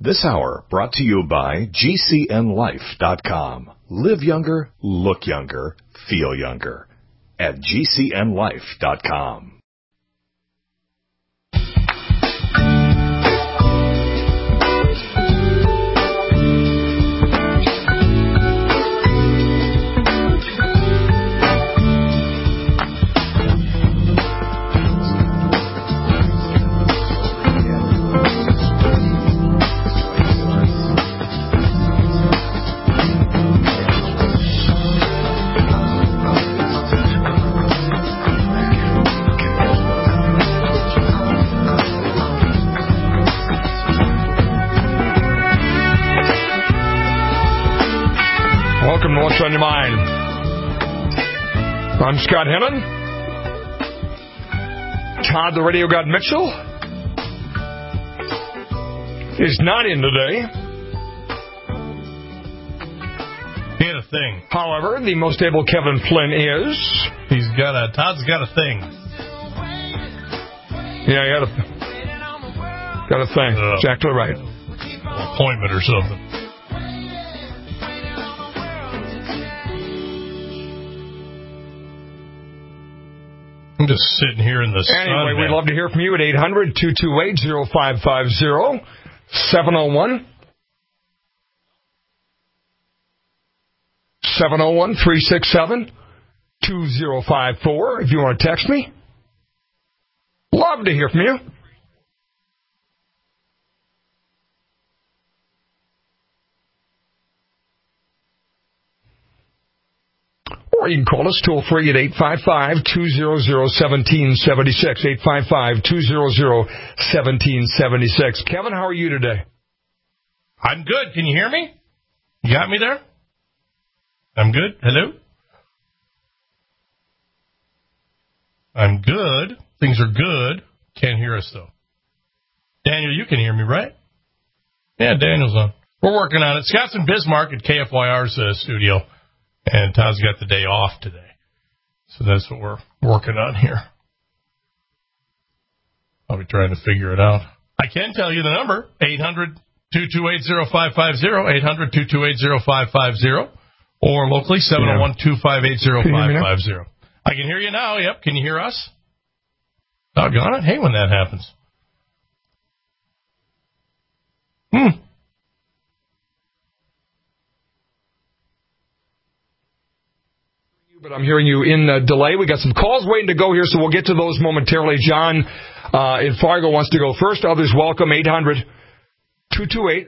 This hour brought to you by GCNLife.com. Live younger, look younger, feel younger at GCNLife.com. Welcome to What's on Your Mind. I'm Scott Hennon. Todd the Radio God Mitchell is not in today. He had a thing. However, the most able Kevin Flynn is. Todd's got a thing. Yeah, he got a thing. Exactly right. Appointment or something. I'm just sitting here in the sun. Anyway, we'd love to hear from you at 800-228-0550, 701-367-2054. If you want to text me, love to hear from you. Or you can call us toll-free at 855-200-1776, 855-200-1776. Kevin, how are you today? I'm good. Can you hear me? You got me there? I'm good. Hello? I'm good. Things are good. Can't hear us, though. Daniel, you can hear me, right? Yeah, Daniel's on. We're working on it. Scott's in Bismarck at KFYR's studio. And Todd's got the day off today. So that's what we're working on here. I'll be trying to figure it out. I can tell you the number, 800-228-0550, 800-228-0550, or locally, 701-258-0550. I can hear you now, yep. Can you hear us? Doggone it. Hey, when that happens. But I'm hearing you in delay. We got some calls waiting to go here, so we'll get to those momentarily. John in Fargo wants to go first. Others welcome. 800-228-0550,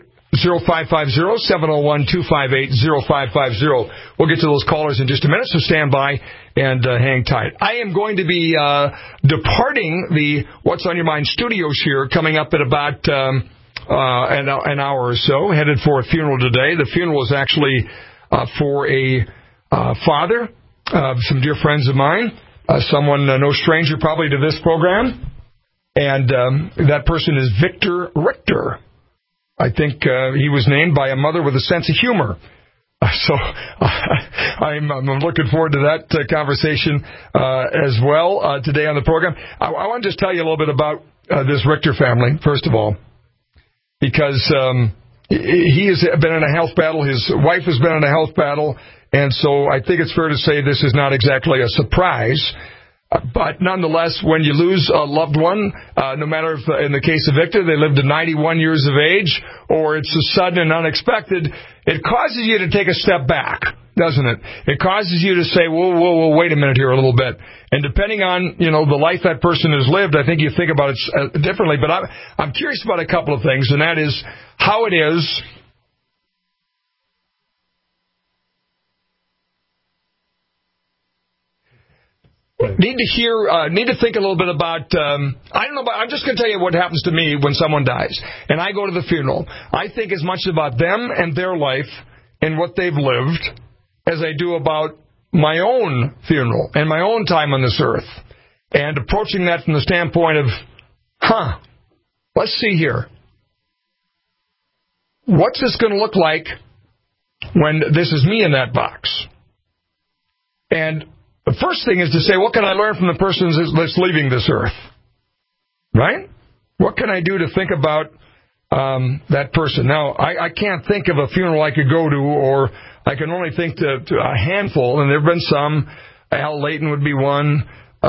701-258-0550. We'll get to those callers in just a minute, so stand by and hang tight. I am going to be departing the What's on Your Mind studios here, coming up at about an hour or so, headed for a funeral today. The funeral is actually for a father. Some dear friends of mine, someone no stranger probably to this program, and that person is Victor Richter. I think he was named by a mother with a sense of humor. So I'm looking forward to that conversation as well today on the program. I want to just tell you a little bit about this Richter family, first of all, because he has been in a health battle. His wife has been in a health battle. And so I think it's fair to say this is not exactly a surprise. But nonetheless, when you lose a loved one, no matter if in the case of Victor, they lived to 91 years of age, or it's sudden and unexpected, it causes you to take a step back, doesn't it? It causes you to say, whoa, wait a minute here a little bit. And depending on, the life that person has lived, I think you think about it differently. But I'm curious about a couple of things, and that is how it is need to think a little bit about, I'm just going to tell you what happens to me when someone dies. And I go to the funeral. I think as much about them and their life and what they've lived as I do about my own funeral and my own time on this earth. And approaching that from the standpoint of, let's see here. What's this going to look like when this is me in that box? And the first thing is to say, what can I learn from the person that's leaving this earth? Right? What can I do to think about that person. Now, I can't think of a funeral I could go to, or I can only think to a handful, and there have been some. Al Layton would be one.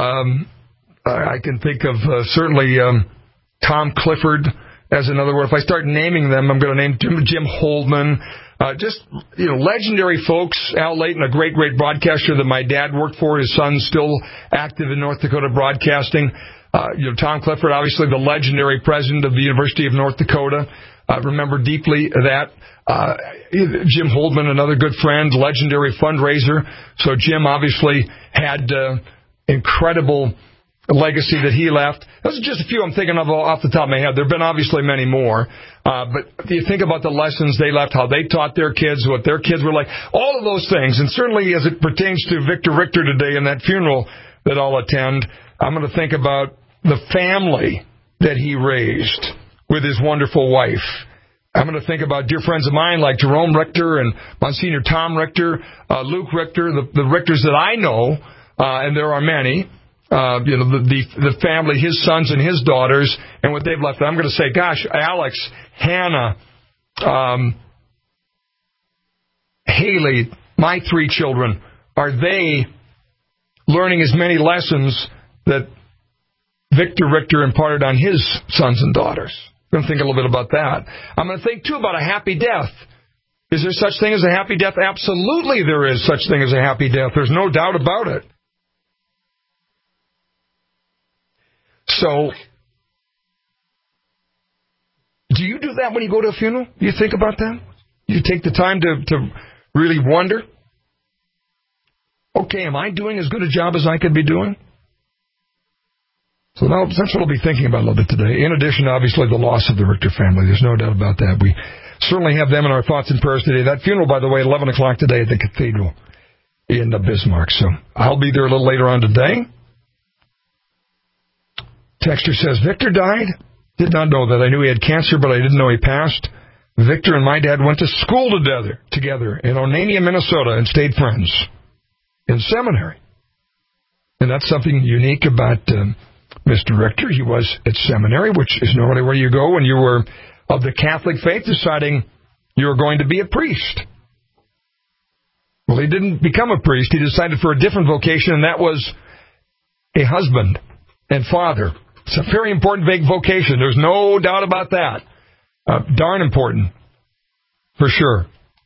I can think of certainly Tom Clifford as another one. If I start naming them, I'm going to name Jim Holdman. Just, legendary folks. Al Layton, a great broadcaster that my dad worked for. His son's still active in North Dakota broadcasting. Tom Clifford, obviously the legendary president of the University of North Dakota. Remember deeply that. Jim Holdman, another good friend, legendary fundraiser. So Jim obviously had incredible legacy that he left. Those are just a few I'm thinking of off the top of my head. There have been obviously many more. But you think about the lessons they left, how they taught their kids, what their kids were like, all of those things. And certainly as it pertains to Victor Richter today in that funeral that I'll attend, I'm going to think about the family that he raised with his wonderful wife. I'm going to think about dear friends of mine like Jerome Richter and Monsignor Tom Richter, Luke Richter, the Richters that I know, and there are many. The family, his sons and his daughters, and what they've left. I'm going to say, gosh, Alex, Hannah, Haley, my 3 children, are they learning as many lessons that Victor Richter imparted on his sons and daughters? I'm going to think a little bit about that. I'm going to think, too, about a happy death. Is there such thing as a happy death? Absolutely there is such thing as a happy death. There's no doubt about it. So, do you do that when you go to a funeral? You think about that? You take the time to really wonder? Okay, am I doing as good a job as I could be doing? So now, that's what I'll be thinking about a little bit today. In addition, obviously, the loss of the Richter family. There's no doubt about that. We certainly have them in our thoughts and prayers today. That funeral, by the way, at 11 o'clock today at the Cathedral in Bismarck. So I'll be there a little later on today. Texter says, Victor died? Did not know that. I knew he had cancer, but I didn't know he passed. Victor and my dad went to school together in Onania, Minnesota, and stayed friends in seminary. And that's something unique about Mr. Richter. He was at seminary, which is normally where you go when you were of the Catholic faith, deciding you were going to be a priest. Well, he didn't become a priest. He decided for a different vocation, and that was a husband and father. It's a very important vocation. There's no doubt about that. Darn important, for sure.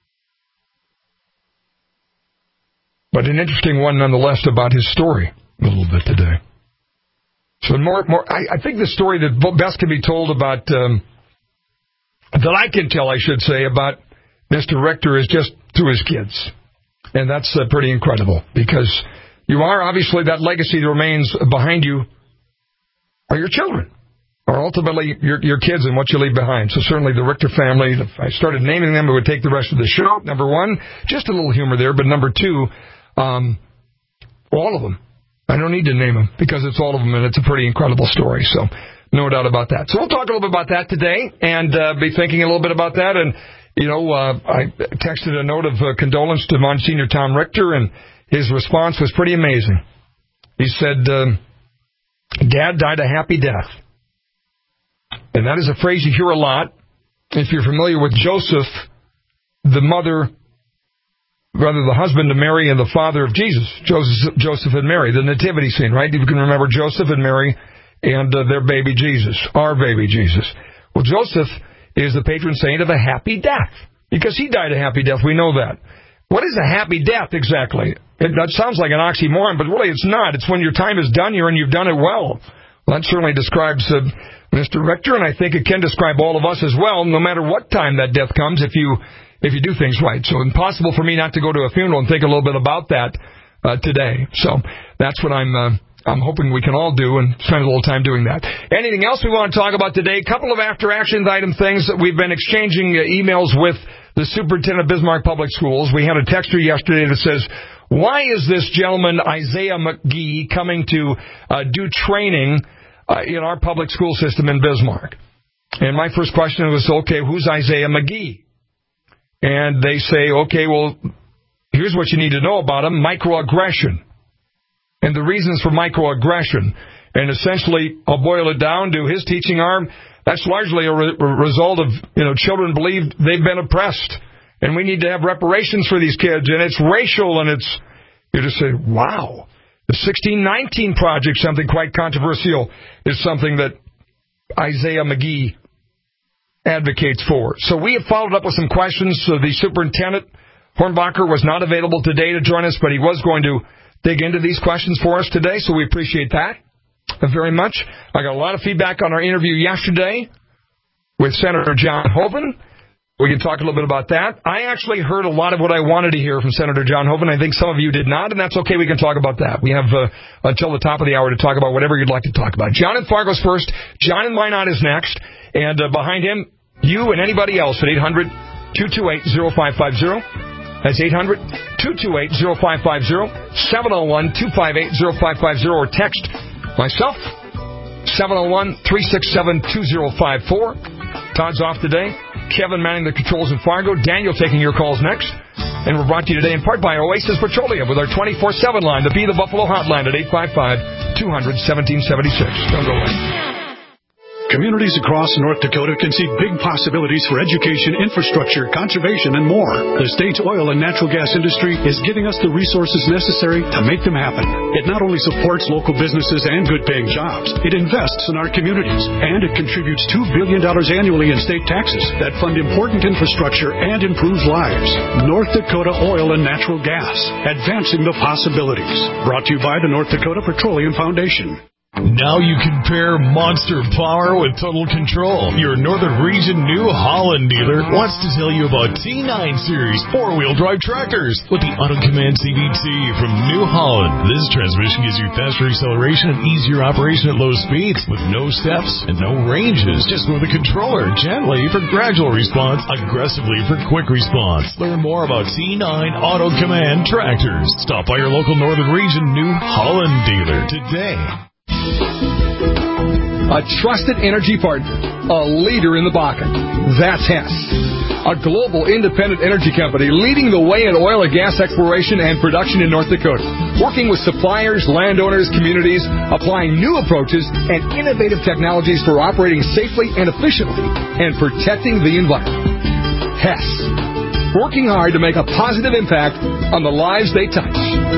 But an interesting one nonetheless about his story a little bit today. So I think the story that best can be told about, that I can tell, I should say, about Mr. Richter is just through his kids. And that's pretty incredible, because you are obviously, that legacy that remains behind you are your children, or ultimately your kids and what you leave behind. So certainly the Richter family, if I started naming them, it would take the rest of the show. Number one, just a little humor there, but number two, all of them. I don't need to name them because it's all of them, and it's a pretty incredible story. So no doubt about that. So we'll talk a little bit about that today and be thinking a little bit about that. And, I texted a note of condolence to Monsignor Tom Richter, and his response was pretty amazing. He said, Dad died a happy death. And that is a phrase you hear a lot. If you're familiar with Joseph, the husband of Mary and the father of Jesus, Joseph and Mary, the nativity scene, right? You can remember Joseph and Mary and their baby Jesus, our baby Jesus. Well, Joseph is the patron saint of a happy death because he died a happy death. We know that. What is a happy death exactly? That sounds like an oxymoron, but really it's not. It's when your time is done here and you've done it well. Well, that certainly describes Mr. Richter, and I think it can describe all of us as well, no matter what time that death comes, if you do things right. So impossible for me not to go to a funeral and think a little bit about that today. So that's what I'm hoping we can all do and spend a little time doing that. Anything else we want to talk about today? A couple of after-action item things that we've been exchanging emails with the superintendent of Bismarck Public Schools. We had a texter yesterday that says, why is this gentleman, Isaiah McGee, coming to do training in our public school system in Bismarck? And my first question was, okay, who's Isaiah McGee? And they say, okay, well, here's what you need to know about him, microaggression. And the reasons for microaggression. And essentially, I'll boil it down to his teaching are That's largely a result of, children believe they've been oppressed, and we need to have reparations for these kids, and it's racial, and you just say, wow. The 1619 Project, something quite controversial, is something that Isaiah McGee advocates for. So we have followed up with some questions. So the superintendent, Hornbacher, was not available today to join us, but he was going to dig into these questions for us today, so we appreciate that very much. I got a lot of feedback on our interview yesterday with Senator John Hoeven. We can talk a little bit about that. I actually heard a lot of what I wanted to hear from Senator John Hoeven. I think some of you did not, and that's okay. We can talk about that. We have until the top of the hour to talk about whatever you'd like to talk about. John in Fargo's first. John in Minot is next. And behind him, you and anybody else at 800-228-0550. That's 800-228-0550, 701-258-0550, or text myself, 701-367-2054. Todd's off today. Kevin manning the controls in Fargo. Daniel taking your calls next. And we're brought to you today in part by Oasis Petroleum with our 24/7 line, the Be the Buffalo hotline at 855-200-1776. Don't go away. Communities across North Dakota can see big possibilities for education, infrastructure, conservation, and more. The state's oil and natural gas industry is giving us the resources necessary to make them happen. It not only supports local businesses and good-paying jobs, it invests in our communities, and it contributes $2 billion annually in state taxes that fund important infrastructure and improves lives. North Dakota Oil and Natural Gas, advancing the possibilities. Brought to you by the North Dakota Petroleum Foundation. Now you can pair monster power with total control. Your Northern Region New Holland dealer wants to tell you about T9 Series 4-wheel drive tractors with the Auto Command CVT from New Holland. This transmission gives you faster acceleration and easier operation at low speeds with no steps and no ranges. Just with a controller, gently for gradual response, aggressively for quick response. Learn more about T9 Auto Command tractors. Stop by your local Northern Region New Holland dealer today. A trusted energy partner, a leader in the Bakken. That's Hess, a global independent energy company leading the way in oil and gas exploration and production in North Dakota, working with suppliers, landowners, communities, applying new approaches and innovative technologies for operating safely and efficiently and protecting the environment. Hess, working hard to make a positive impact on the lives they touch.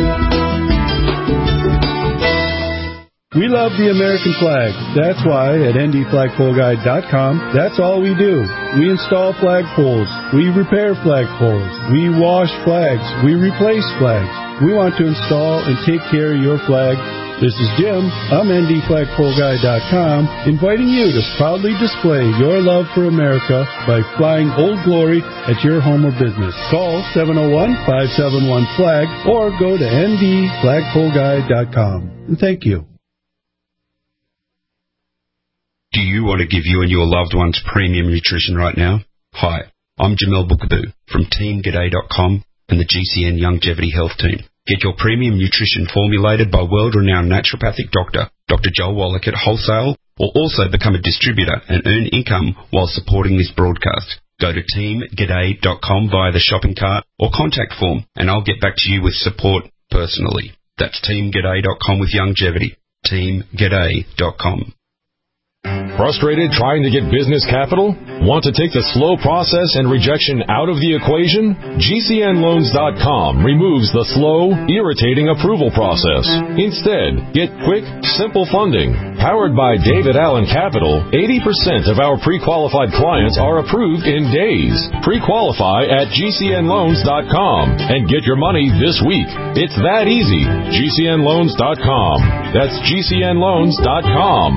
We love the American flag. That's why at ndflagpoleguide.com, that's all we do. We install flagpoles. We repair flagpoles. We wash flags. We replace flags. We want to install and take care of your flag. This is Jim. I'm ndflagpoleguide.com, inviting you to proudly display your love for America by flying Old Glory at your home or business. Call 701-571-FLAG or go to ndflagpoleguide.com. And thank you. Do you want to give you and your loved ones premium nutrition right now? Hi, I'm Jamel Bookaboo from TeamGaday.com and the GCN Longevity Health Team. Get your premium nutrition formulated by world-renowned naturopathic doctor, Dr. Joel Wallach at wholesale, or also become a distributor and earn income while supporting this broadcast. Go to TeamGaday.com via the shopping cart or contact form, and I'll get back to you with support personally. That's TeamGaday.com with longevity. TeamGaday.com. Frustrated trying to get business capital? Want to take the slow process and rejection out of the equation? GCNLoans.com removes the slow, irritating approval process. Instead, get quick, simple funding. Powered by David Allen Capital, 80% of our pre-qualified clients are approved in days. Pre-qualify at GCNLoans.com and get your money this week. It's that easy. GCNLoans.com. That's GCNLoans.com.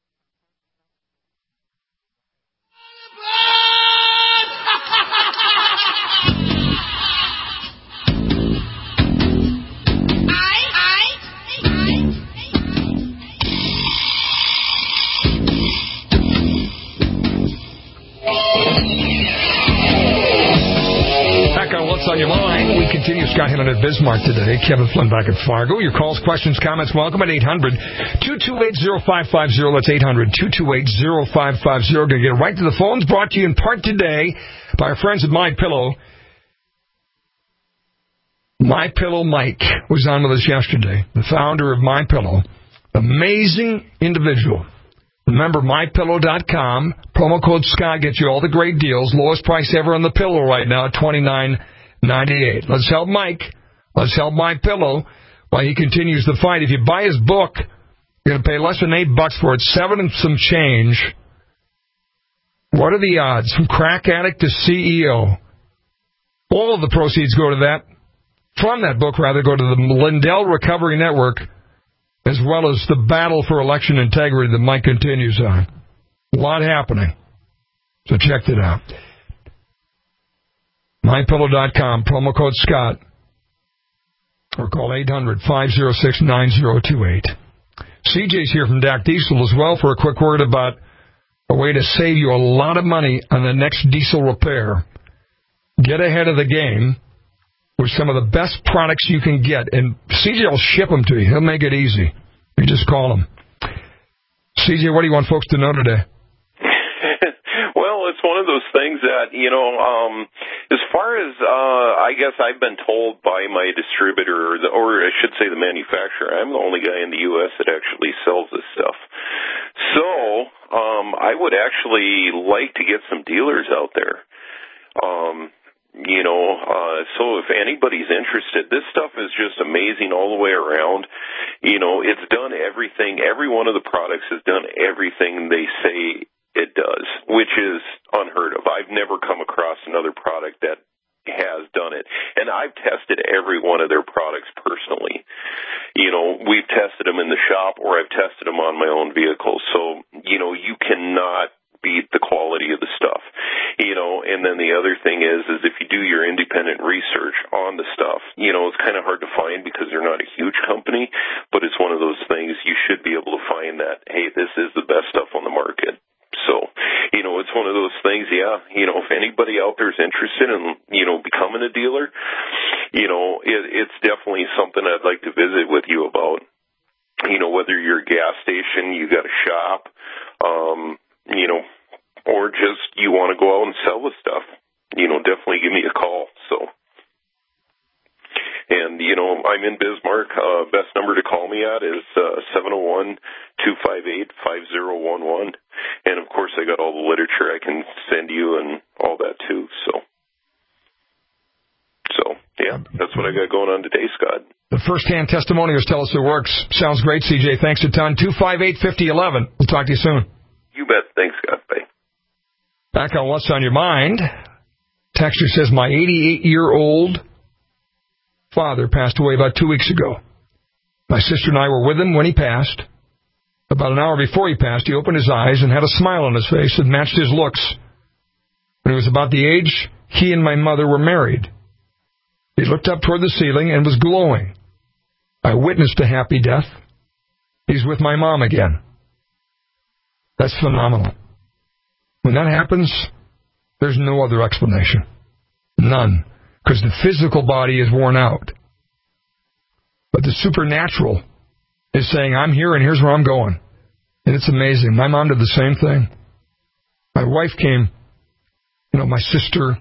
On your mind. We continue. Scott Hinton at Bismarck today. Kevin Flynn back at Fargo. Your calls, questions, comments, welcome at 800-228-0550. That's 800-228-0550. Going to get right to the phones. Brought to you in part today by our friends at MyPillow. MyPillow Mike was on with us yesterday. The founder of MyPillow. Amazing individual. Remember, MyPillow.com. Promo code Scott gets you all the great deals. Lowest price ever on the pillow right now at $29.98. Let's help Mike. Let's help MyPillow while he continues the fight. If you buy his book, you're going to pay less than $8 for it. $7 and some change. What are the odds? From crack addict to CEO. All of the proceeds go to that. From that book, rather, go to the Lindell Recovery Network, as well as the battle for election integrity that Mike continues on. A lot happening. So check it out. MyPillow.com, promo code Scott. Or call 800-506-9028. CJ's here from DAC Diesel as well for a quick word about a way to save you a lot of money on the next diesel repair. Get ahead of the game with some of the best products you can get. And CJ will ship them to you. He'll make it easy. You just call him. CJ, what do you want folks to know today? Well, it's one of those things that, as far as I guess I've been told by my distributor, or I should say the manufacturer, I'm the only guy in the U.S. that actually sells this stuff. So I would actually like to get some dealers out there. So if anybody's interested, this stuff is just amazing all the way around. It's done everything. Every one of the products has done everything they say it does, which is unheard of. I've never come across another product that has done it. And I've tested every one of their products personally. We've tested them in the shop, or I've tested them on my own vehicle. So, you cannot beat the quality of the stuff. And then the other thing is if you do your independent research on the stuff, it's kind of hard to find because they're not a huge company, but it's one of those things you should be able to find that, hey, this is the best stuff on the market. So, it's one of those things, if anybody out there is interested in, becoming a dealer, it's definitely something I'd like to visit with you about. Whether you're a gas station, you got a shop, or just you want to go out and sell the stuff, definitely give me a call. So, and, I'm in Bismarck. Best number to call me at is 701-258-5011. And, of course, I got all the literature I can send you and all that, too. So, that's what I got going on today, Scott. The first-hand testimonials tell us it works. Sounds great, CJ. Thanks a ton. 258-5011. We'll talk to you soon. You bet. Thanks, Scott. Bye. Back on What's on Your Mind. Texter says, my 88-year-old father passed away about 2 weeks ago. My sister and I were with him when he passed. About an hour before he passed, he opened his eyes and had a smile on his face that matched his looks. When he was about the age he and my mother were married, he looked up toward the ceiling and was glowing. I witnessed a happy death. He's with my mom again. That's phenomenal. When that happens, there's no other explanation. None. Because the physical body is worn out. But the supernatural is saying, I'm here and here's where I'm going. And it's amazing. My mom did the same thing. My wife came, my sister,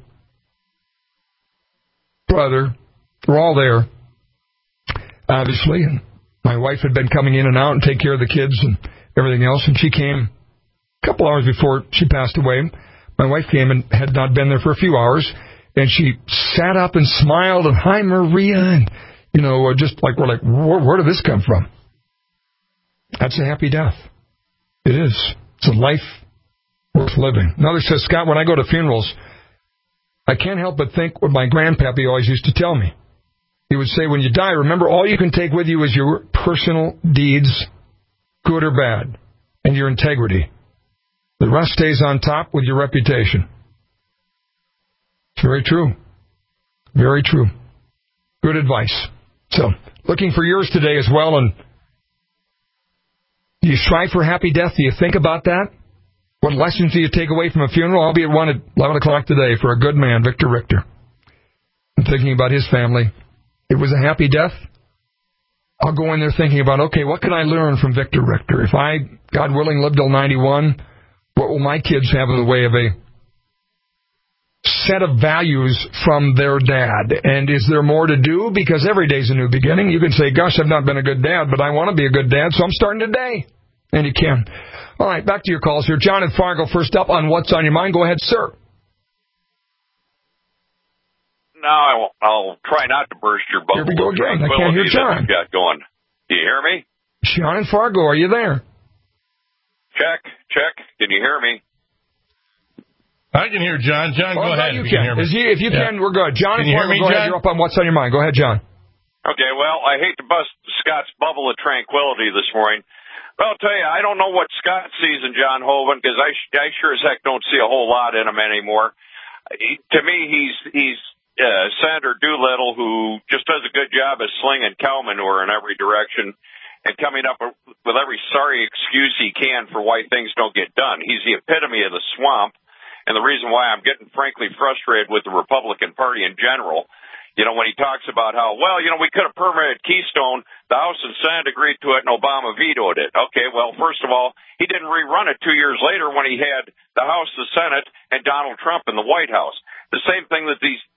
brother, we're all there, obviously. And my wife had been coming in and out and take care of the kids and everything else. And she came a couple hours before she passed away. My wife came and had not been there for a few hours. And she sat up and smiled and, hi, Maria. And, just like, we're like, where did this come from? That's a happy death. It is. It's a life worth living. Another says, Scott, when I go to funerals, I can't help but think what my grandpappy always used to tell me. He would say, when you die, remember all you can take with you is your personal deeds, good or bad, and your integrity. The rest stays on top with your reputation. It's very true. Very true. Good advice. So, looking for yours today as well. And do you strive for a happy death? Do you think about that? What lessons do you take away from a funeral? I'll be at 11 o'clock today for a good man, Victor Richter. I'm thinking about his family. It was a happy death. I'll go in there thinking about, okay, what can I learn from Victor Richter? If I, God willing, live till 91, what will my kids have in the way of a set of values from their dad? And is there more to do? Because every day's a new beginning. You can say, gosh, I've not been a good dad, but I want to be a good dad, so I'm starting today. And you can. All right, back to your calls here. John in Fargo, first up on What's on Your Mind. Go ahead, sir. Now I'll try not to burst your bubble. Here we go again. I can't hear John. Got going. Do you hear me? John in Fargo, are you there? Check. Can you hear me? I can hear John. John, go ahead. You if can. You can hear me. If you can, we're good. John in Fargo, me, go John? ahead. You're up on What's on Your Mind. Go ahead, John. Okay, well, I hate to bust Scott's bubble of tranquility this morning. But I'll tell you, I don't know what Scott sees in John Hoeven, because I sure as heck don't see a whole lot in him anymore. To me, he's Senator Doolittle, who just does a good job of slinging cow manure in every direction and coming up with every sorry excuse he can for why things don't get done. He's the epitome of the swamp, and the reason why I'm getting frankly frustrated with the Republican Party in general. You know, when he talks about how, well, you know, we could have permitted Keystone, the House and Senate agreed to it, and Obama vetoed it. Okay, well, first of all, he didn't rerun it 2 years later when he had the House, the Senate, and Donald Trump in the White House. The same thing that these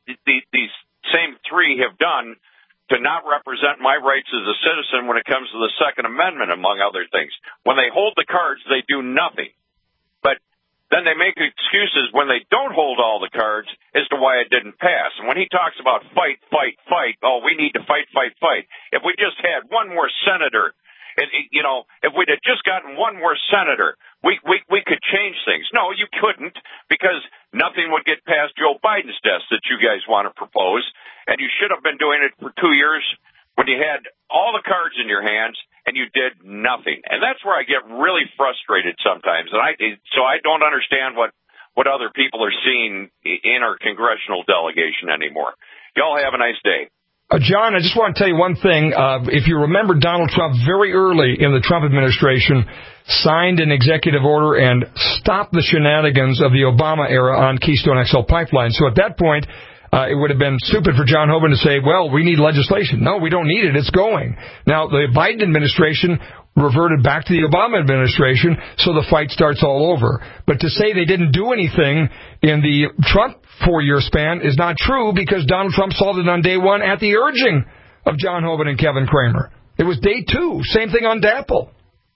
same three have done to not represent my rights as a citizen when it comes to the Second Amendment, among other things. When they hold the cards, they do nothing. But then they make excuses when they don't hold all the cards as to why it didn't pass. And when he talks about fight, oh, we need to fight. If we just had one more senator, you know, if we'd have just gotten one more senator, we could change things. No, you couldn't, because nothing would get past Joe Biden's desk that you guys want to propose. And you should have been doing it for 2 years when you had all the cards in your hands and you did nothing. And that's where I get really frustrated sometimes. And so I don't understand what other people are seeing in our congressional delegation anymore. Y'all have a nice day. John, I just want to tell you one thing. If you remember, Donald Trump very early in the Trump administration signed an executive order and stopped the shenanigans of the Obama era on Keystone XL pipeline. So at that point, it would have been stupid for John Hoeven to say, well, we need legislation. No, we don't need it. It's going. Now, the Biden administration reverted back to the Obama administration, so the fight starts all over. But to say they didn't do anything in the Trump 4-year span is not true, because Donald Trump solved it on day one at the urging of John Hoeven and Kevin Cramer. It was day two. Same thing on DAPL.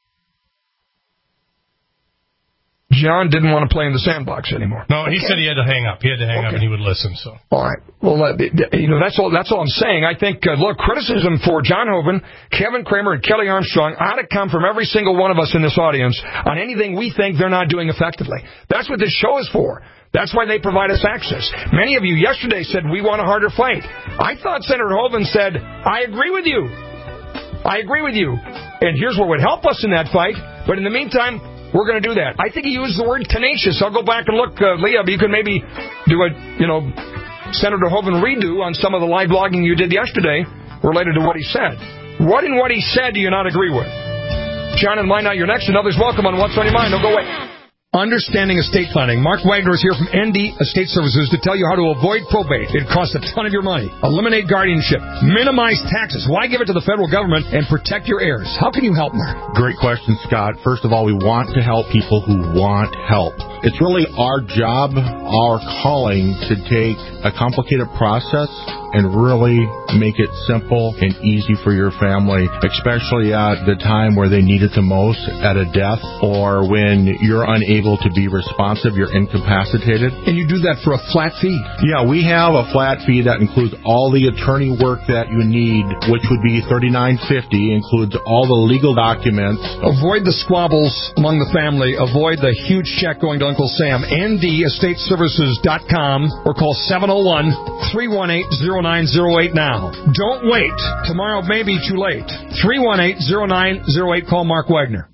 John didn't want to play in the sandbox anymore. No, he said he had to hang up. He had to hang up and he would listen. So, all right. Well, you know, that's all I'm saying. I think, look, criticism for John Hoeven, Kevin Cramer, and Kelly Armstrong ought to come from every single one of us in this audience on anything we think they're not doing effectively. That's what this show is for. That's why they provide us access. Many of you yesterday said we want a harder fight. I thought Senator Hoeven said, I agree with you. I agree with you. And here's what would help us in that fight. But in the meantime, we're going to do that. I think he used the word tenacious. I'll go back and look, Leah, you can maybe do a, Senator Hoeven redo on some of the live blogging you did yesterday related to what he said. What in what he said do you not agree with? John and line out, you're next, and others welcome on What's on Your Mind. Don't go away. Understanding Estate Planning. Mark Wagner is here from ND Estate Services to tell you how to avoid probate. It costs a ton of your money. Eliminate guardianship. Minimize taxes. Why give it to the federal government and protect your heirs? How can you help, Mark? Great question, Scott. First of all, we want to help people who want help. It's really our job, our calling, to take a complicated process and really make it simple and easy for your family, especially at the time where they need it the most, at a death, or when you're unable to be responsive, you're incapacitated. And you do that for a flat fee? Yeah, we have a flat fee that includes all the attorney work that you need, which would be $39.50, includes all the legal documents. Avoid the squabbles among the family. Avoid the huge check going to Uncle Sam. NDEstateServices.com or call 701-318-0908 now. Don't wait. Tomorrow may be too late. 318-0908. Call Mark Wagner.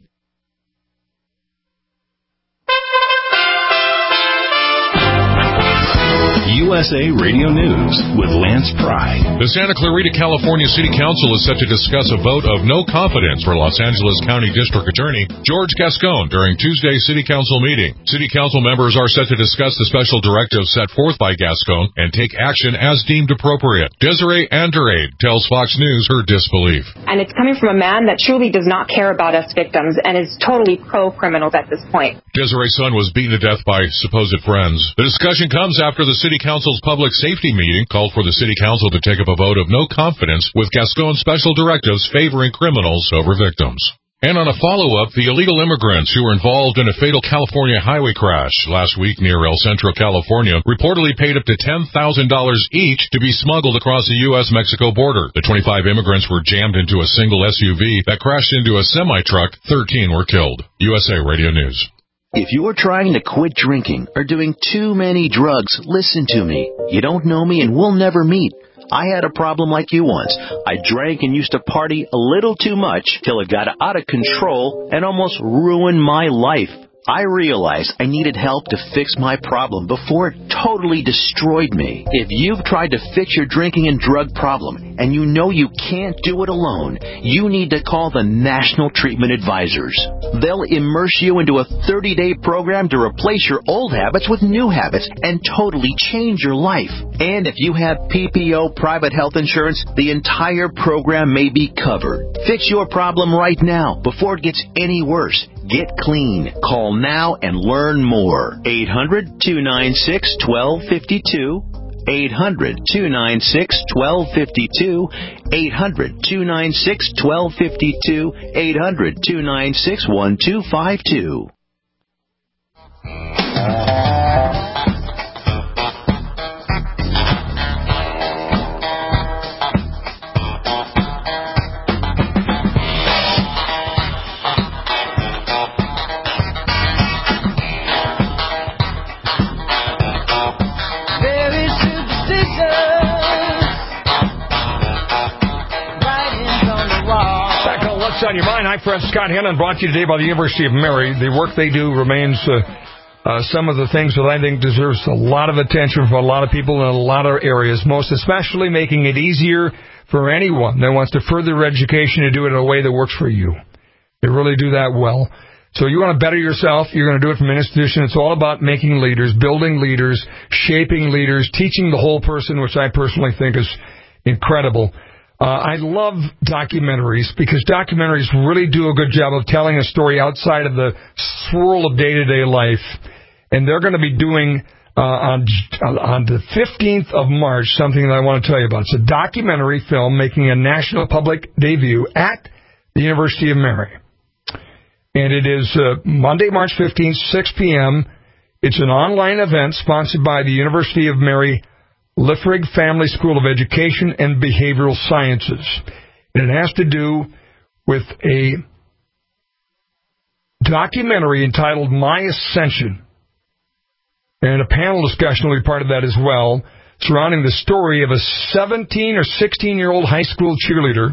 USA Radio News with Lance Pry. The Santa Clarita, California City Council is set to discuss a vote of no confidence for Los Angeles County District Attorney George Gascon during Tuesday's City Council meeting. City Council members are set to discuss the special directives set forth by Gascon and take action as deemed appropriate. Desiree Andrade tells Fox News her disbelief. And it's coming from a man that truly does not care about us victims and is totally pro-criminals at this point. Desiree's son was beaten to death by supposed friends. The discussion comes after the City Council's public safety meeting called for the City Council to take up a vote of no confidence with Gascon's special directives favoring criminals over victims. And on a follow-up, the illegal immigrants who were involved in a fatal California highway crash last week near El Centro, California, reportedly paid up to $10,000 each to be smuggled across the U.S.-Mexico border. The 25 immigrants were jammed into a single SUV that crashed into a semi-truck. 13 were killed. USA Radio News. If you're trying to quit drinking or doing too many drugs, listen to me. You don't know me and we'll never meet. I had a problem like you once. I drank and used to party a little too much till it got out of control and almost ruined my life. I realized I needed help to fix my problem before it totally destroyed me. If you've tried to fix your drinking and drug problem and you know you can't do it alone, you need to call the National Treatment Advisors. They'll immerse you into a 30-day program to replace your old habits with new habits and totally change your life. And if you have PPO private health insurance, the entire program may be covered. Fix your problem right now before it gets any worse. Get clean. Call now and learn more. 800-296-1252. 800-296-1252. 800-296-1252. 800-296-1252. On your mind, I'm friend Scott Hennon, brought to you today by the University of Mary. The work they do remains some of the things that I think deserves a lot of attention from a lot of people in a lot of areas, most especially making it easier for anyone that wants to further their education to do it in a way that works for you. They really do that well. So you want to better yourself, you're going to do it from an institution. It's all about making leaders, building leaders, shaping leaders, teaching the whole person, which I personally think is incredible. I love documentaries because documentaries really do a good job of telling a story outside of the swirl of day-to-day life. And they're going to be doing on the 15th of March something that I want to tell you about. It's a documentary film making a national public debut at the University of Mary. And it is Monday, March 15th, 6 p.m. It's an online event sponsored by the University of Mary Liffrig Family School of Education and Behavioral Sciences. And it has to do with a documentary entitled My Ascension. And a panel discussion will be part of that as well, surrounding the story of a 17 or 16-year-old high school cheerleader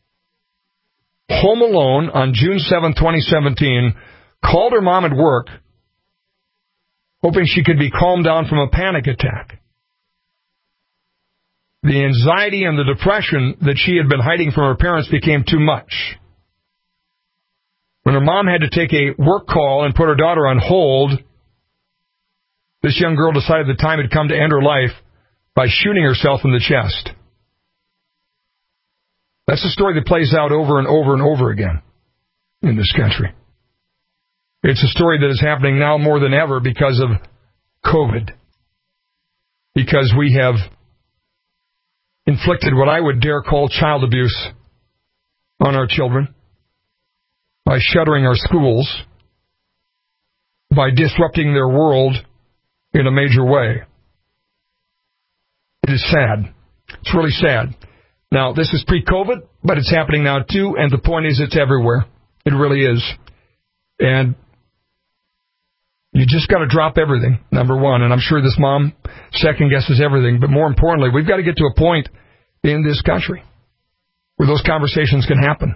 home alone on June 7, 2017, called her mom at work, hoping she could be calmed down from a panic attack. The anxiety and the depression that she had been hiding from her parents became too much. When her mom had to take a work call and put her daughter on hold, this young girl decided the time had come to end her life by shooting herself in the chest. That's a story that plays out over and over and over again in this country. It's a story that is happening now more than ever because of COVID. Because we have inflicted what I would dare call child abuse on our children by shuttering our schools, by disrupting their world in a major way. It is sad. It's really sad. Now, this is pre-COVID, but it's happening now too, and the point is it's everywhere. It really is. And you just got to drop everything, number one. And I'm sure this mom second-guesses everything. But more importantly, we've got to get to a point in this country where those conversations can happen.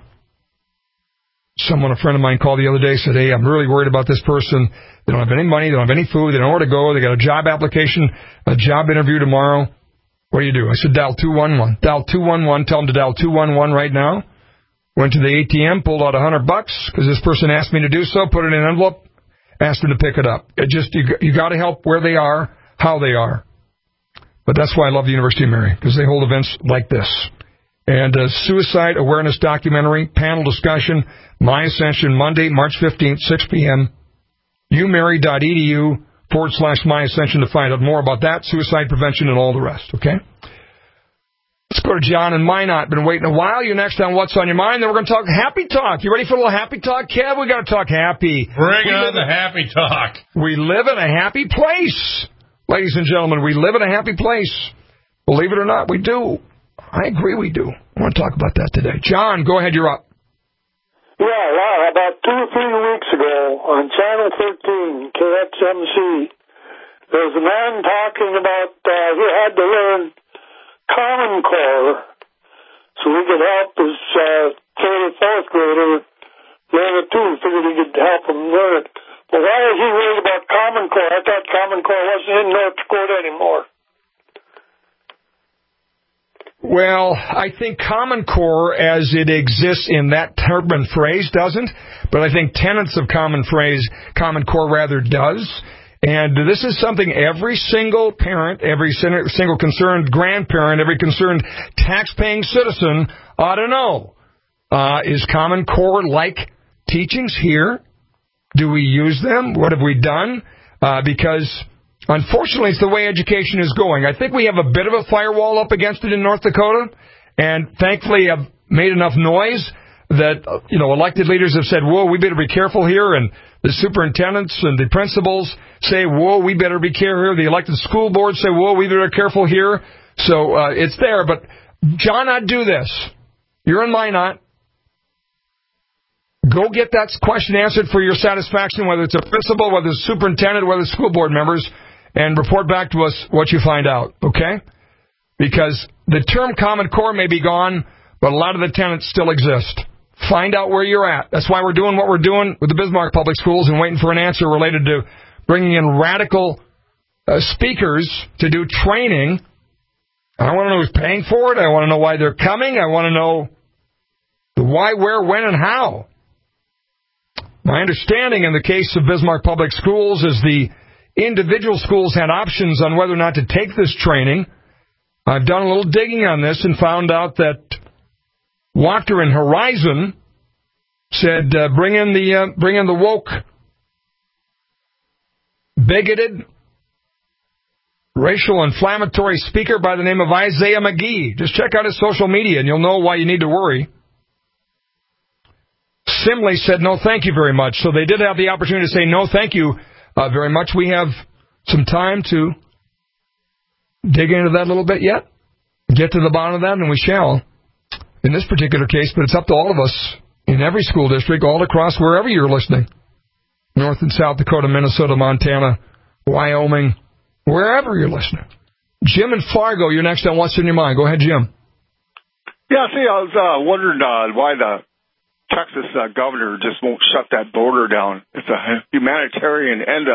A friend of mine called the other day, said, hey, I'm really worried about this person. They don't have any money. They don't have any food. They don't know where to go. They got a job application, a job interview tomorrow. What do? I said, dial 211. Dial 211. Tell them to dial 211 right now. Went to the ATM, pulled out $100 because this person asked me to do so, put it in an envelope, asked them to pick it up. You got to help where they are, how they are. But that's why I love the University of Mary, because they hold events like this. And a suicide awareness documentary, panel discussion, My Ascension, Monday, March 15th, 6 p.m. umary.edu/My Ascension to find out more about that, suicide prevention, and all the rest, okay? Let's go to John in Minot. Been waiting a while. You're next on What's on Your Mind. Then we're going to talk Happy Talk. You ready for a little Happy Talk, Kev? We got to talk happy. Bring on the Happy Talk. We live in a happy place. Ladies and gentlemen, we live in a happy place. Believe it or not, we do. I agree we do. I want to talk about that today. John, go ahead. You're up. Yeah, wow. About 2 or 3 weeks ago on Channel 13, KXMC, there was a man talking about he had to learn Common Core so he could help his third or fourth grader learn it too. Figured he could help him learn it. But why is he worried about Common Core? I thought Common Core wasn't in North Dakota anymore. Well, I think Common Core, as it exists in that term and phrase, doesn't. But I think tenets of Common Core rather does. And this is something every single parent, every single concerned grandparent, every concerned tax-paying citizen ought to know. Is Common Core like teachings here? Do we use them? What have we done? Because, unfortunately, it's the way education is going. I think we have a bit of a firewall up against it in North Dakota, and thankfully have made enough noise that, elected leaders have said, whoa, we better be careful here, and the superintendents and the principals say, whoa, we better be careful here. The elected school boards say, whoa, we better be careful here. So it's there. But, John, I'd do this. You're in Minot. Go get that question answered for your satisfaction, whether it's a principal, whether it's a superintendent, whether it's school board members, and report back to us what you find out, okay? Because the term Common Core may be gone, but a lot of the tenets still exist. Find out where you're at. That's why we're doing what we're doing with the Bismarck Public Schools and waiting for an answer related to bringing in radical speakers to do training. I want to know who's paying for it. I want to know why they're coming. I want to know the why, where, when, and how. My understanding in the case of Bismarck Public Schools is the individual schools had options on whether or not to take this training. I've done a little digging on this and found out that Wachter and Horizon said, bring in the woke, bigoted, racial inflammatory speaker by the name of Isaiah McGee. Just check out his social media and you'll know why you need to worry. Simley said, no, thank you very much. So they did have the opportunity to say, no, thank you very much. We have some time to dig into that a little bit yet, get to the bottom of that, and we shall in this particular case. But it's up to all of us in every school district, all across wherever you're listening, North and South Dakota, Minnesota, Montana, Wyoming, wherever you're listening. Jim in Fargo, you're next on What's in Your Mind. Go ahead, Jim. Yeah, see, I was wondering why the Texas governor just won't shut that border down. It's a humanitarian and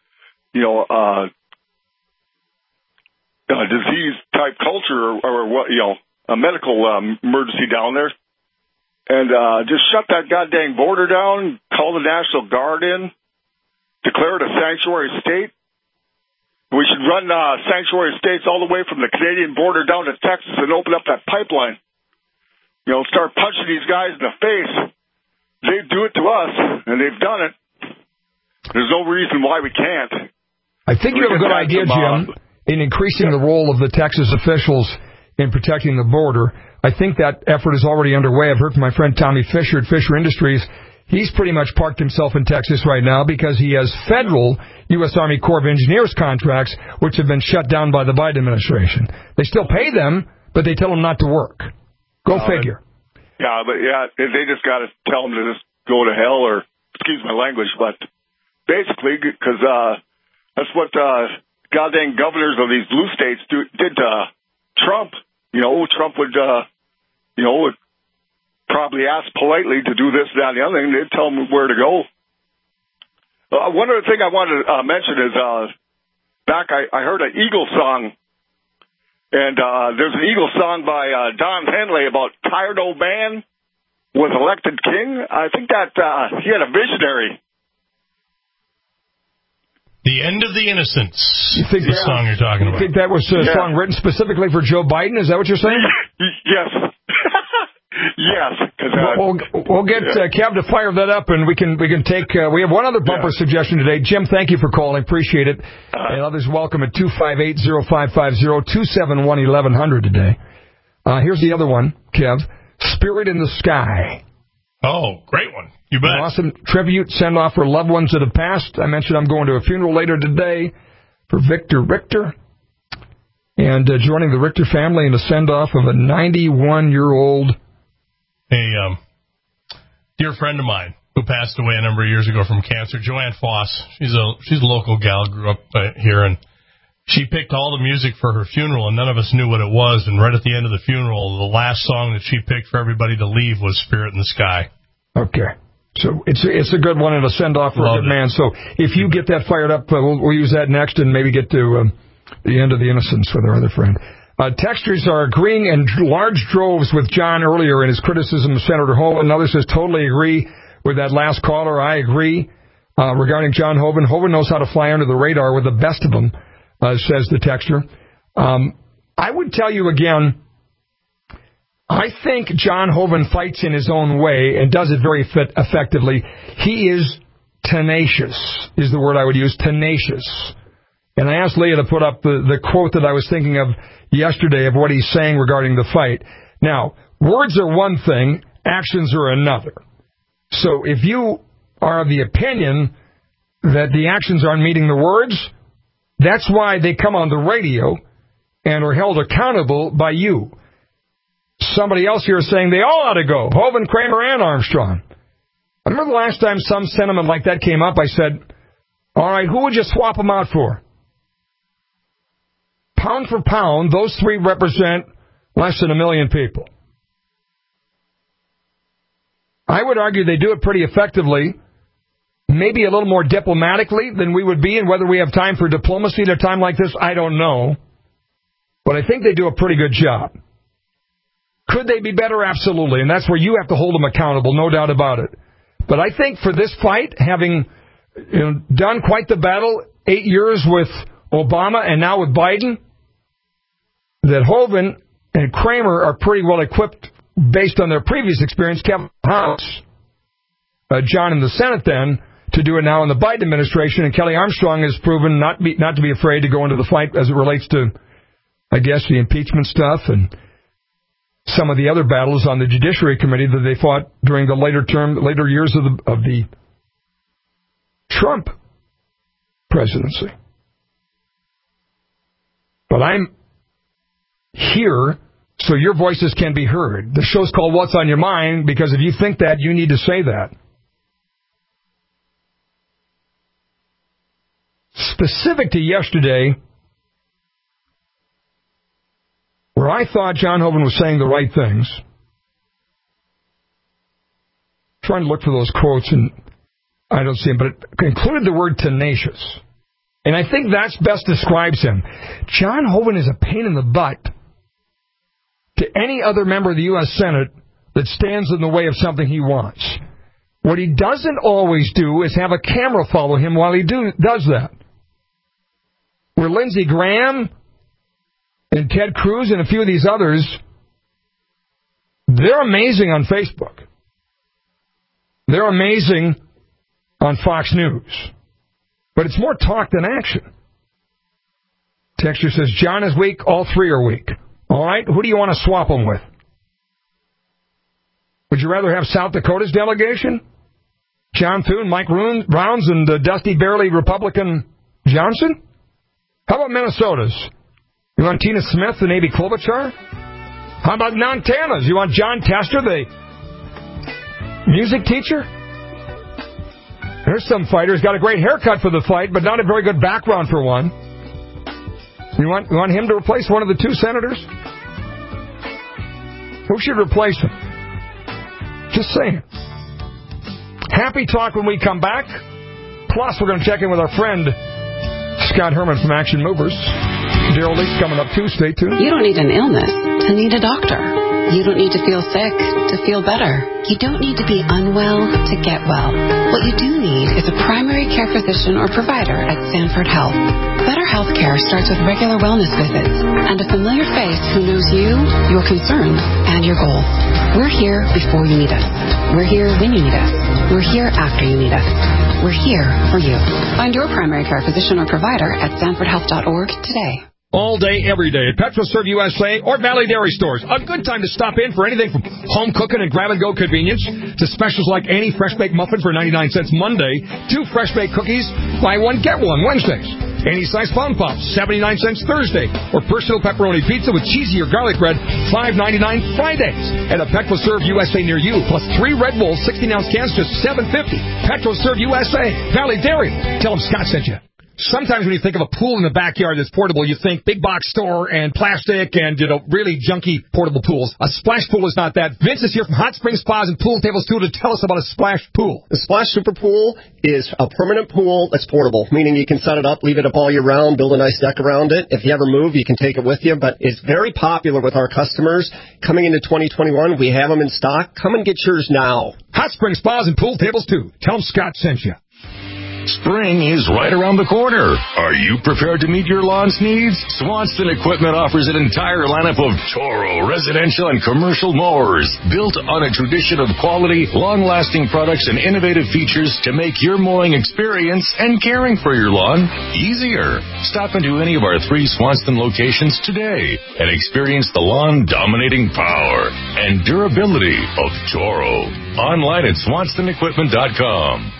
disease type culture or what, a medical emergency down there. And just shut that goddamn border down, call the National Guard in, declare it a sanctuary state. We should run sanctuary states all the way from the Canadian border down to Texas and open up that pipeline. Start punching these guys in the face. They do it to us, and they've done it. There's no reason why we can't. I think you have a good idea, Jim, in increasing the role of the Texas officials in protecting the border. I think that effort is already underway. I've heard from my friend Tommy Fisher at Fisher Industries. He's pretty much parked himself in Texas right now because he has federal U.S. Army Corps of Engineers contracts, which have been shut down by the Biden administration. They still pay them, but they tell them not to work. Go figure. They just got to tell them to just go to hell, or excuse my language, but basically, because that's what goddamn governors of these blue states did to Trump. Trump would, would probably ask politely to do this, that, and the other thing. They'd tell him where to go. One other thing I wanted to mention is I heard an Eagle song. And there's an Eagle song by Don Henley about Tired Old Man was elected king. I think that he had a visionary. The End of the Innocents. You think the song you're talking about? You think that was a song written specifically for Joe Biden? Is that what you're saying? Yes. Yes. We'll get Kev to fire that up, and we can take. We have one other bumper suggestion today. Jim, thank you for calling. Appreciate it. And others welcome at 258-0550, 271-1100 today. Here's the other one, Kev. Spirit in the Sky. Oh, great one. You bet. An awesome tribute, send-off for loved ones that have passed. I mentioned I'm going to a funeral later today for Victor Richter. And joining the Richter family in a send-off of a 91-year-old. A dear friend of mine who passed away a number of years ago from cancer, Joanne Foss. She's a local gal, grew up here, and she picked all the music for her funeral, and none of us knew what it was. And right at the end of the funeral, the last song that she picked for everybody to leave was Spirit in the Sky. Okay. So it's a good one and a send-off for a good man. So if you get that fired up, we'll use that next and maybe get to the end of the innocence with our other friend. Texters are agreeing in large droves with John earlier in his criticism of Senator Hoeven. Another says, totally agree with that last caller. I agree regarding John Hoeven. Hoeven knows how to fly under the radar with the best of them, says the texter. I would tell you again, I think John Hoeven fights in his own way and does it very effectively. He is tenacious, is the word I would use, tenacious. And I asked Leah to put up the quote that I was thinking of yesterday of what he's saying regarding the fight. Now, words are one thing, actions are another. So if you are of the opinion that the actions aren't meeting the words, that's why they come on the radio and are held accountable by you. Somebody else here is saying they all ought to go, Hoeven, Kramer, and Armstrong. I remember the last time some sentiment like that came up, I said, all right, who would you swap them out for? Pound for pound, those three represent less than 1 million people. I would argue they do it pretty effectively, maybe a little more diplomatically than we would be, and whether we have time for diplomacy at a time like this, I don't know. But I think they do a pretty good job. Could they be better? Absolutely, and that's where you have to hold them accountable, no doubt about it. But I think for this fight, having done quite the battle, 8 years with Obama and now with Biden, that Hoeven and Kramer are pretty well equipped based on their previous experience. Kevin House, John in the Senate then, to do it now in the Biden administration, and Kelly Armstrong has proven not to be afraid to go into the fight as it relates to, I guess, the impeachment stuff and some of the other battles on the Judiciary Committee that they fought during the later years of the Trump presidency. But I'm here so your voices can be heard. The show's called What's on Your Mind, because if you think that, you need to say that. Specific to yesterday, where I thought John Hoeven was saying the right things, trying to look for those quotes, and I don't see them, but it included the word tenacious. And I think that best describes him. John Hoeven is a pain in the butt to any other member of the U.S. Senate that stands in the way of something he wants. What he doesn't always do is have a camera follow him while he does that. Where Lindsey Graham and Ted Cruz and a few of these others, they're amazing on Facebook. They're amazing on Fox News. But it's more talk than action. Texture says, John is weak, all three are weak. All right, who do you want to swap them with? Would you rather have South Dakota's delegation? John Thune, Mike Rounds, and Dusty Barely Republican Johnson? How about Minnesota's? You want Tina Smith, the Navy Klobuchar? How about Montana's? You want John Tester, the music teacher? There's some fighter who's got a great haircut for the fight, but not a very good background for one. You want him to replace one of the two senators? Who should replace him? Just saying. Happy talk when we come back. Plus, we're going to check in with our friend Scott Herman from Action Movers. Daryl Leak coming up too. Stay tuned. You don't need an illness to need a doctor. You don't need to feel sick to feel better. You don't need to be unwell to get well. What you do need is a primary care physician or provider at Sanford Health. Better health care starts with regular wellness visits and a familiar face who knows you, your concerns, and your goals. We're here before you need us. We're here when you need us. We're here after you need us. We're here for you. Find your primary care physician or provider at sanfordhealth.org today. all day, every day at PetroServe USA or Valley Dairy Stores. A good time to stop in for anything from home cooking and grab-and-go convenience to specials like any fresh-baked muffin for 99 cents Monday, 2 fresh-baked cookies, buy one, get one Wednesdays. Any size Plum Puffs, 79 cents Thursday, or personal pepperoni pizza with cheesy or garlic bread, $5.99 Fridays at a PetroServe USA near you, plus 3 Red Bulls 16-ounce cans, just $7.50. PetroServe USA, Valley Dairy. Tell them Scott sent you. Sometimes when you think of a pool in the backyard that's portable, you think big box store and plastic and, really junky portable pools. A splash pool is not that. Vince is here from Hot Spring Spas and Pool Tables, too, to tell us about a splash pool. The Splash Super Pool is a permanent pool that's portable, meaning you can set it up, leave it up all year round, build a nice deck around it. If you ever move, you can take it with you, but it's very popular with our customers. Coming into 2021, we have them in stock. Come and get yours now. Hot Spring Spas and Pool Tables, too. Tell them Scott sent you. Spring is right around the corner. Are you prepared to meet your lawn's needs? Swanston Equipment offers an entire lineup of Toro residential and commercial mowers, built on a tradition of quality, long-lasting products and innovative features to make your mowing experience and caring for your lawn easier. Stop into any of our 3 Swanston locations today and experience the lawn-dominating power and durability of Toro. Online at SwanstonEquipment.com.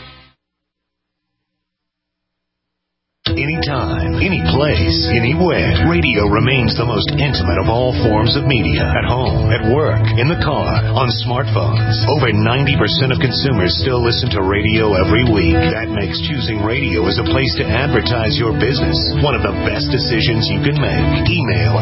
Anytime, any place, anywhere. Radio remains the most intimate of all forms of media. At home, at work, in the car, on smartphones. Over 90% of consumers still listen to radio every week. That makes choosing radio as a place to advertise your business one of the best decisions you can make. Email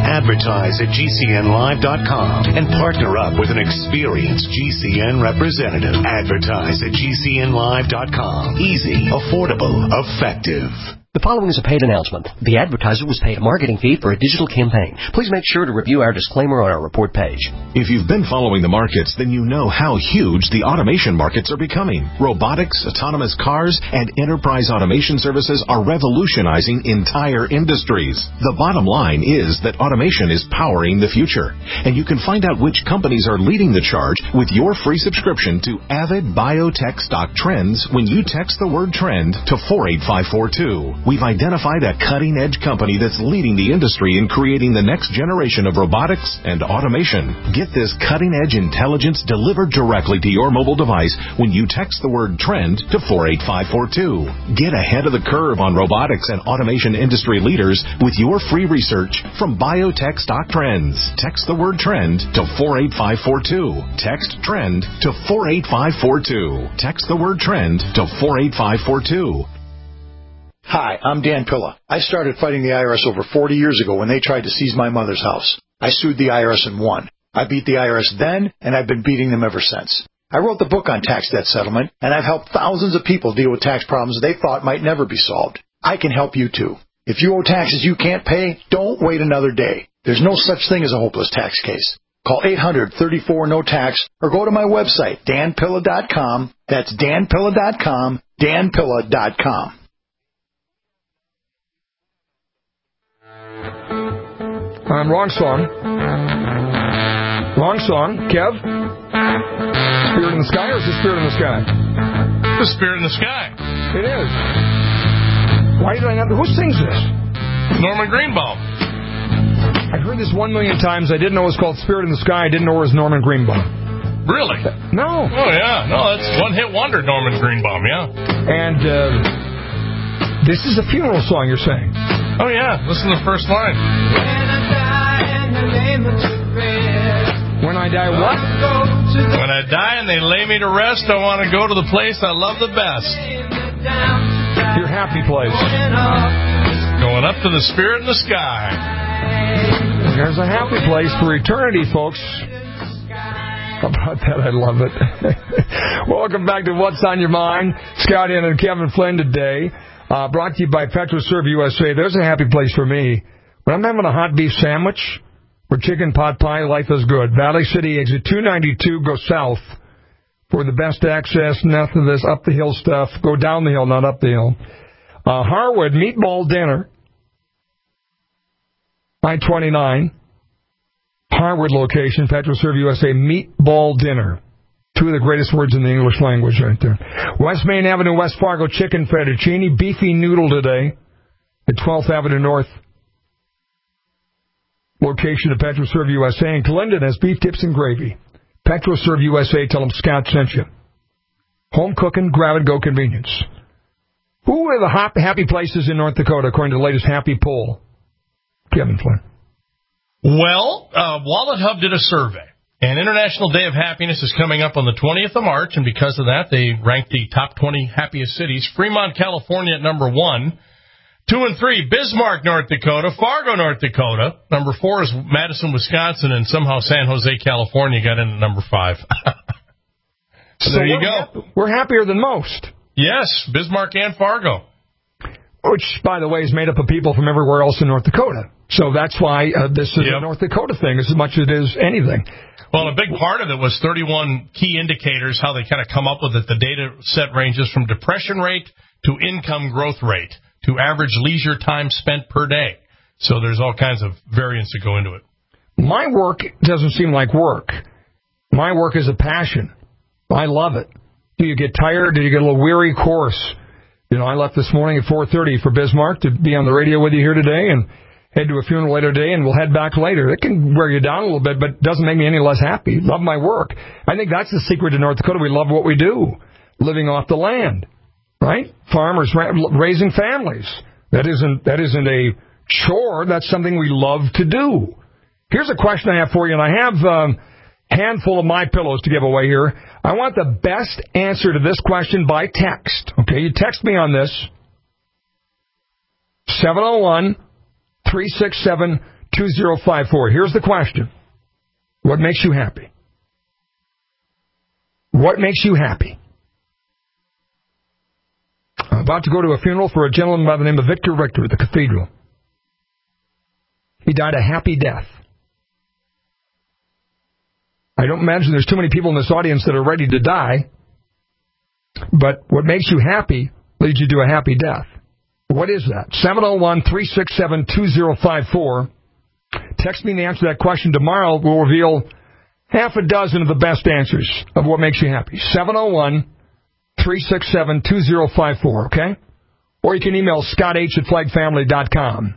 advertise@gcnlive.com and partner up with an experienced GCN representative. Advertise at gcnlive.com. Easy, affordable, effective. The following is a paid announcement. The advertiser was paid a marketing fee for a digital campaign. Please make sure to review our disclaimer on our report page. If you've been following the markets, then you know how huge the automation markets are becoming. Robotics, autonomous cars, and enterprise automation services are revolutionizing entire industries. The bottom line is that automation is powering the future. And you can find out which companies are leading the charge with your free subscription to Avid Biotech Stock Trends when you text the word trend to 48542. We've identified a cutting-edge company that's leading the industry in creating the next generation of robotics and automation. Get this cutting-edge intelligence delivered directly to your mobile device when you text the word trend to 48542. Get ahead of the curve on robotics and automation industry leaders with your free research from Biotech Stock Trends. Text the word trend to 48542. Text trend to 48542. Text the word trend to 48542. Hi, I'm Dan Pilla. I started fighting the IRS over 40 years ago when they tried to seize my mother's house. I sued the IRS and won. I beat the IRS then, and I've been beating them ever since. I wrote the book on tax debt settlement, and I've helped thousands of people deal with tax problems they thought might never be solved. I can help you too. If you owe taxes you can't pay, don't wait another day. There's no such thing as a hopeless tax case. Call 800-34-NO-TAX or go to my website, danpilla.com. That's danpilla.com, danpilla.com. Wrong song. Wrong song. Kev? Spirit in the Sky, or is it Spirit in the Sky? The Spirit in the Sky. It is. Why did I not? Who sings this? Norman Greenbaum. I've heard this 1 million times. I didn't know it was called Spirit in the Sky. I didn't know it was Norman Greenbaum. Really? No. Oh, yeah. No, that's one-hit wonder, Norman Greenbaum, yeah. And this is a funeral song, you're saying? Oh, yeah. Listen to the first line. When I die, what? When I die and they lay me to rest, I want to go to the place I love the best. Your happy place. Going up to the Spirit in the Sky. There's a happy place for eternity, folks. How about that? I love it. Welcome back to What's on Your Mind. Scott Ian and Kevin Flynn today. Brought to you by PetroServe USA. There's a happy place for me. When I'm having a hot beef sandwich or chicken pot pie, life is good. Valley City, exit 292, go south for the best access. Nothing of this up the hill stuff. Go down the hill, not up the hill. Harwood, meatball dinner. I-29. Harwood location, PetroServe USA, meatball dinner. 2 of the greatest words in the English language right there. West Main Avenue, West Fargo, chicken fettuccine, beefy noodle today at 12th Avenue North. location of PetroServe USA in Clinton has beef tips and gravy. PetroServe USA, tell them Scott sent you. Home cooking, grab-and-go convenience. Who are the happy places in North Dakota, according to the latest Happy poll? Kevin Flynn. Well, Wallet Hub did a survey, and International Day of Happiness is coming up on the 20th of March, and because of that, they ranked the top 20 happiest cities. Fremont, California at number 1. 2 and 3, Bismarck, North Dakota. Fargo, North Dakota. Number 4 is Madison, Wisconsin, and somehow San Jose, California got into number 5. So there you go. We're happier than most. Yes, Bismarck and Fargo. Which, by the way, is made up of people from everywhere else in North Dakota. So that's why this is a North Dakota thing as much as it is anything. Well, a big part of it was 31 key indicators, how they kind of come up with it. The data set ranges from depression rate to income growth rate to average leisure time spent per day. So there's all kinds of variants that go into it. My work doesn't seem like work. My work is a passion. I love it. Do you get tired? Do you get a little weary? Of course. You know, I left this morning at 4:30 for Bismarck to be on the radio with you here today and head to a funeral later today, and we'll head back later. It can wear you down a little bit, but it doesn't make me any less happy. Love my work. I think that's the secret to North Dakota. We love what we do. Living off the land, right? Farmers raising families. That isn't a chore. That's something we love to do. Here's a question I have for you, and I have a handful of my pillows to give away here. I want the best answer to this question by text. Okay, you text me on this. 701-367-2054. Here's the question. What makes you happy? What makes you happy? I'm about to go to a funeral for a gentleman by the name of Victor Richter at the cathedral. He died a happy death. I don't imagine there's too many people in this audience that are ready to die, but what makes you happy leads you to a happy death. What is that? 701-367-2054. Text me the answer to that question tomorrow. We'll reveal half a dozen of the best answers of what makes you happy. 701-367-2054, okay? Or you can email scotth@flagfamily.com.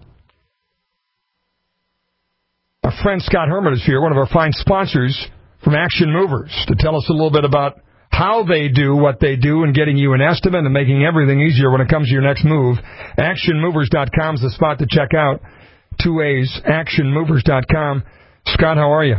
Our friend Scott Herman is here, one of our fine sponsors from Action Movers, to tell us a little bit about how they do what they do and getting you an estimate and making everything easier when it comes to your next move. ActionMovers.com is the spot to check out. 2 A's, ActionMovers.com. Scott, how are you?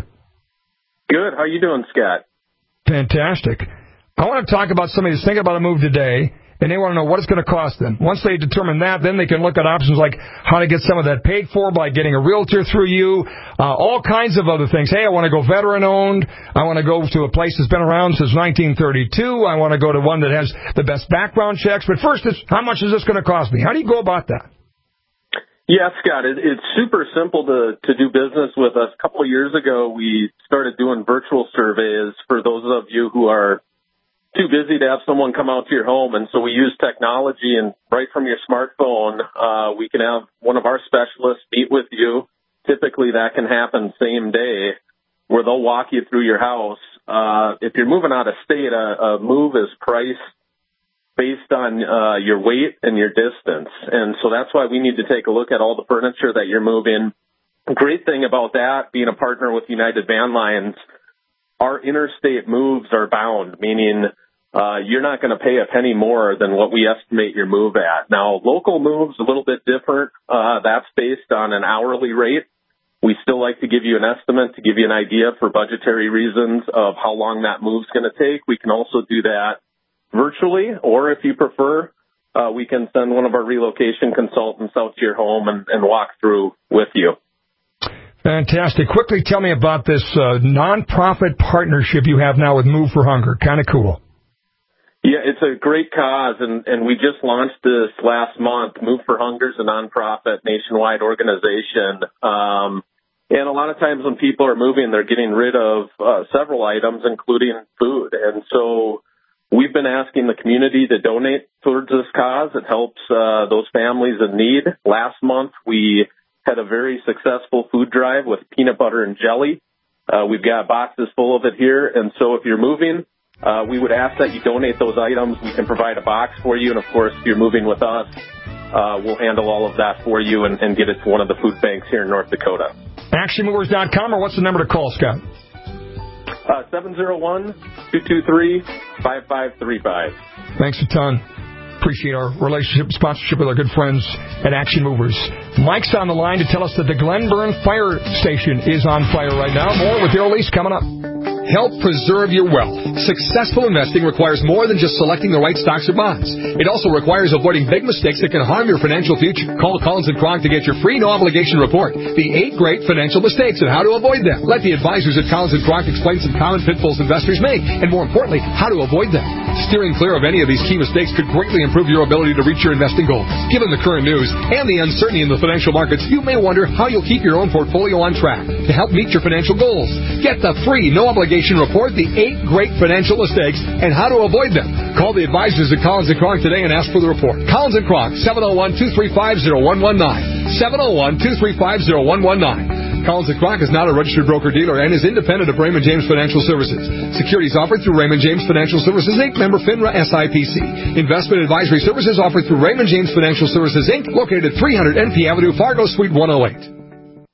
Good. How you doing, Scott? Fantastic. I want to talk about somebody who's thinking about a move today, and they want to know what it's going to cost them. Once they determine that, then they can look at options like how to get some of that paid for by getting a realtor through you, all kinds of other things. Hey, I want to go veteran-owned. I want to go to a place that's been around since 1932. I want to go to one that has the best background checks. But first, how much is this going to cost me? How do you go about that? Yeah, Scott, it's super simple to do business with us. A couple of years ago, we started doing virtual surveys for those of you who are too busy to have someone come out to your home. And so we use technology, and right from your smartphone, we can have one of our specialists meet with you. Typically that can happen same day, where they'll walk you through your house. If you're moving out of state, a move is priced based on your weight and your distance. And so that's why we need to take a look at all the furniture that you're moving. The great thing about that, being a partner with United Van Lines, our interstate moves are bound, meaning you're not going to pay a penny more than what we estimate your move at. Now, local moves a little bit different. That's based on an hourly rate. We still like to give you an estimate to give you an idea for budgetary reasons of how long that move's going to take. We can also do that virtually, or if you prefer, we can send one of our relocation consultants out to your home and walk through with you. Fantastic. Quickly tell me about this nonprofit partnership you have now with Move for Hunger. Kind of cool. Yeah, it's a great cause, and we just launched this last month. Move for Hunger is a nonprofit nationwide organization. And a lot of times when people are moving, they're getting rid of several items, including food. And so we've been asking the community to donate towards this cause. It helps those families in need. Last month, we had a very successful food drive with peanut butter and jelly. We've got boxes full of it here. And so if you're moving, we would ask that you donate those items. We can provide a box for you. And, of course, if you're moving with us, we'll handle all of that for you and get it to one of the food banks here in North Dakota. ActionMovers.com, or what's the number to call, Scott? 701-223-5535. Thanks a ton. Appreciate our relationship sponsorship with our good friends at Action Movers. Mike's on the line to tell us that the Glenburn Fire Station is on fire right now. More with Daryl Lease coming up. Help preserve your wealth. Successful investing requires more than just selecting the right stocks or bonds. It also requires avoiding big mistakes that can harm your financial future. Call Collins & Kronk to get your free no-obligation report. The 8 great financial mistakes and how to avoid them. Let the advisors at Collins & Kronk explain some common pitfalls investors make, and more importantly, how to avoid them. Steering clear of any of these key mistakes could greatly improve your ability to reach your investing goals. Given the current news and the uncertainty in the financial markets, you may wonder how you'll keep your own portfolio on track to help meet your financial goals. Get the free no-obligation report, The 8 Great Financial Mistakes and How to Avoid Them. Call the advisors at Collins & Kronk today and ask for the report. Collins & Kronk, 701-235-0119. 701-235-0119. Collins & Kronk is not a registered broker-dealer and is independent of Raymond James Financial Services. Securities offered through Raymond James Financial Services, Inc., member FINRA SIPC. Investment advisory services offered through Raymond James Financial Services, Inc., located at 300 NP Avenue, Fargo, Suite 108.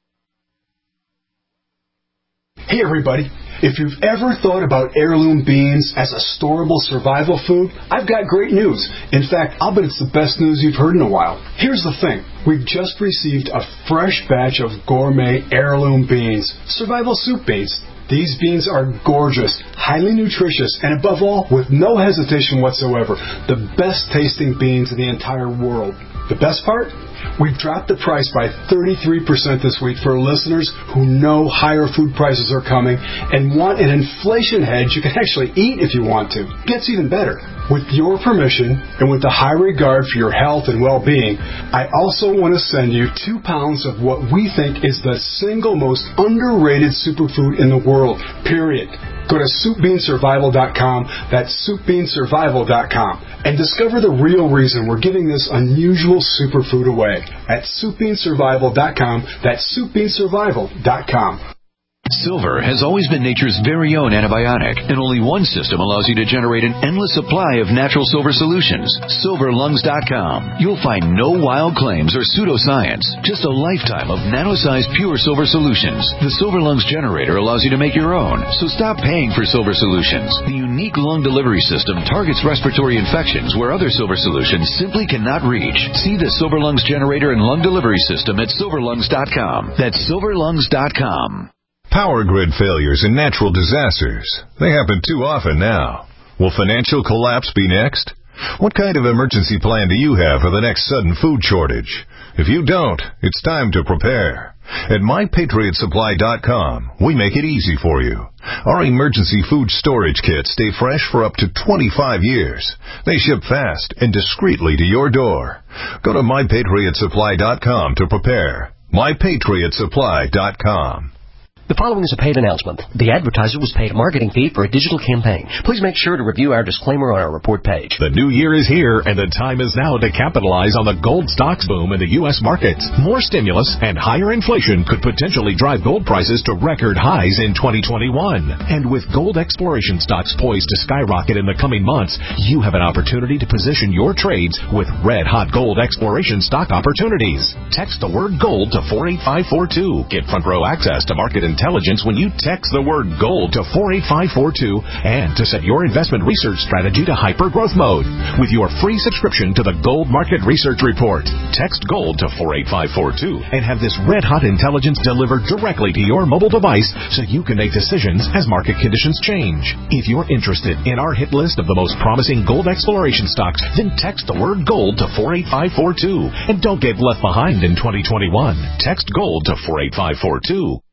Hey, everybody. If you've ever thought about heirloom beans as a storable survival food, I've got great news. In fact, I'll bet it's the best news you've heard in a while. Here's the thing. We've just received a fresh batch of gourmet heirloom beans, survival soup beans. These beans are gorgeous, highly nutritious, and above all, with no hesitation whatsoever, the best tasting beans in the entire world. The best part? We've dropped the price by 33% this week for listeners who know higher food prices are coming and want an inflation hedge you can actually eat if you want to. Gets even better. With your permission and with the high regard for your health and well-being, I also want to send you 2 pounds of what we think is the single most underrated superfood in the world, period. Go to SoupBeanSurvival.com, that's SoupBeanSurvival.com, and discover the real reason we're giving this unusual superfood away at SoupBeanSurvival.com, that's SoupBeanSurvival.com. Silver has always been nature's very own antibiotic, and only one system allows you to generate an endless supply of natural silver solutions. SilverLungs.com. You'll find no wild claims or pseudoscience, just a lifetime of nano-sized pure silver solutions. The Silver Lungs generator allows you to make your own, so stop paying for silver solutions. The unique lung delivery system targets respiratory infections where other silver solutions simply cannot reach. See the Silver Lungs generator and lung delivery system at SilverLungs.com. That's SilverLungs.com. Power grid failures and natural disasters. They happen too often now. Will financial collapse be next? What kind of emergency plan do you have for the next sudden food shortage? If you don't, it's time to prepare. At MyPatriotSupply.com, we make it easy for you. Our emergency food storage kits stay fresh for up to 25 years. They ship fast and discreetly to your door. Go to MyPatriotSupply.com to prepare. MyPatriotSupply.com. The following is a paid announcement. The advertiser was paid a marketing fee for a digital campaign. Please make sure to review our disclaimer on our report page. The new year is here, and the time is now to capitalize on the gold stocks boom in the U.S. markets. More stimulus and higher inflation could potentially drive gold prices to record highs in 2021. And with gold exploration stocks poised to skyrocket in the coming months, you have an opportunity to position your trades with red-hot gold exploration stock opportunities. Text the word gold to 48542. Get front-row access to market intelligence when you text the word gold to 48542 and to set your investment research strategy to hyper-growth mode with your free subscription to the Gold Market Research Report. Text gold to 48542 and have this red-hot intelligence delivered directly to your mobile device so you can make decisions as market conditions change. If you're interested in our hit list of the most promising gold exploration stocks, then text the word gold to 48542 and don't get left behind in 2021. Text gold to 48542.